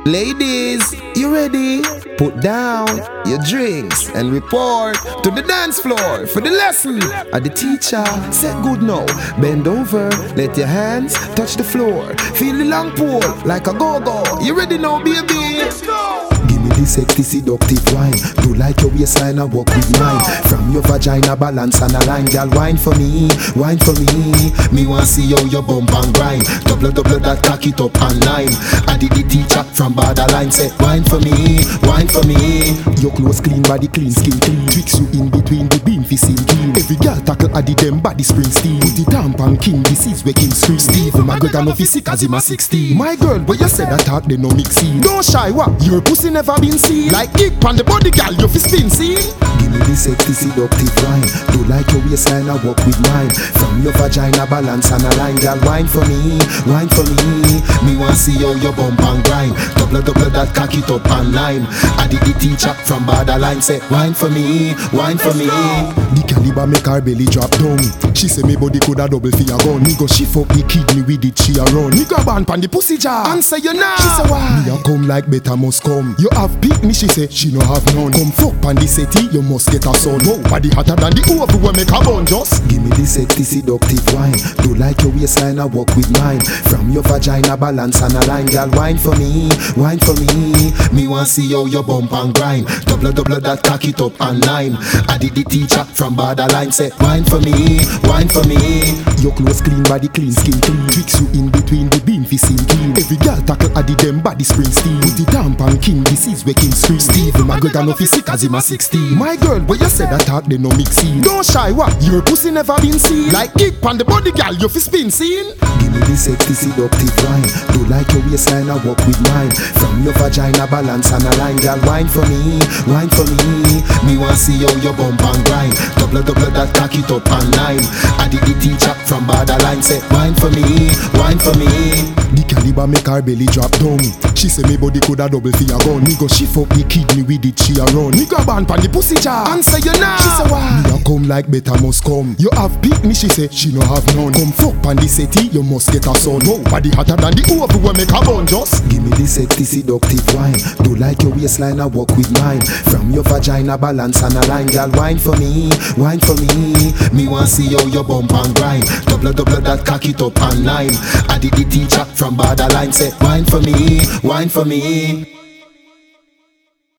Ladies, you ready? Put down your drinks and report to the dance floor for the lesson. The teacher said good now. Bend over, let your hands touch the floor. Feel the long pole like a go-go. You ready now, baby? Let's go! Give me the sexy seductive wine. Do like your waistline and walk with mine. From your vagina balance and align. Girl, wine for me, wine for me. Me want see how your bump and grind. Double that, cock it up and line. I did the teacher from borderline. Said wine for me, wine for me. Your clothes clean, body clean, skin clean. Tricks you in between the beam, fi sing clean. Every girl tackle Adi them body spring steam. Put the tampon king, this is where king scream. Steve, my girl got no physique as him a 16. My girl, but you said that talk they no mixing. Don't shy, what? Your pussy never been seen. Like kick on the body, girl, you fi spin scene. Give me the sexy seductive wine. Do like your waistline and walk with mine. From your vagina balance and align. Girl, wine for me, wine for me. Me want see how your bump and grind. Double that, cock it up and line. I did the teacher from borderline. Say wine for me, wine for me. The caliber make her belly drop down. She say me body coulda double for your gun. Me go she fuck the kidney with it, she a run. Me grab on pan the pussy jar and say you now. She say why? Me a come like better must come. You have pick me, she say she no have none. Come fuck pan the city, you must get a son. Nobody hotter than the oven when make a bun. Just give me the sexy seductive wine. Do like your waistline and walk with mine. From your vagina balance and align. Girl, wine for me, wine for me. Me want see how your bump and grind. Double that, cock it up and line. I did the teacher from borderline. Say wine for me, wine for me. Your clothes clean, body clean, skin clean. Tricks you in between the beam, fi sing clean. Every girl tackle Adi them body spring steam. Put the tampon king, this is where king scream. Steve, my girl got no physique as him a 16. My girl, but you said that talk they no mixing. Don't shy, what? Your pussy never been seen. Like kick on the body, girl, you fi spin scene. Give me the sexy seductive wine. Do like your waistline and walk with mine. From your vagina balance and align. Girl, wine for me, wine for me. Me want see how your bump and grind. Double that, cock it up and line. I did the teacher from borderline. Say wine for me, wine for me. The caliber make her belly drop down. She say me body coulda double for your gun. Me go she fuck the kidney with it, she a run. Me grab on pan the pussy jar and say you now. She say why? Me a come like better must come. You have pick me, she say she no have none. Come fuck pan the city, you must get a son. Nobody hotter than the oven when make a bun. Just give me the sexy seductive wine. Do like your waistline and walk with mine. From your vagina balance and align. Girl, wine for me, wine for me. Me want see how your bump and grind. Double that, cock it up and line. I did the teacher from borderline. Say wine for me, wine for me.